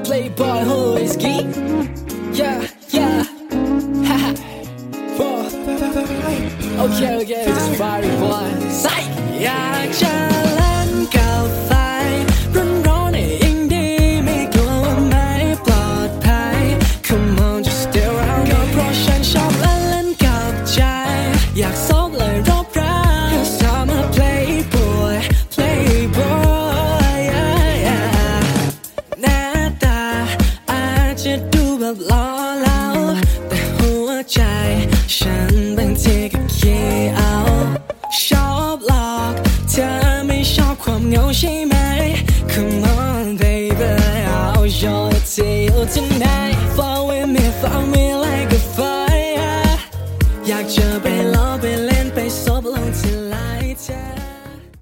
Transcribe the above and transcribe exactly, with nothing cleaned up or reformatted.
playboy who is geek yeah yeah haha okay okay just party boy ใส่อยากจะเล่นกับไฟร้อนๆให้ยิ่งดีไม่กลัวว่าไม่ปลอดภัย Come on just stay around ก็เพราะฉันชอบเล่นเล่นกับใจอยากซบเลยรบรัก Cause I'm a playboy playboy yeah yeah หน้าตาอาจจะดูแบบหล่อเหลาแต่หัวใจฉันบางทีก็ขี้เอาชอบหลอกเธอไม่ชอบความเหงาใช่ไหม Come on baby I'll show it to you tonight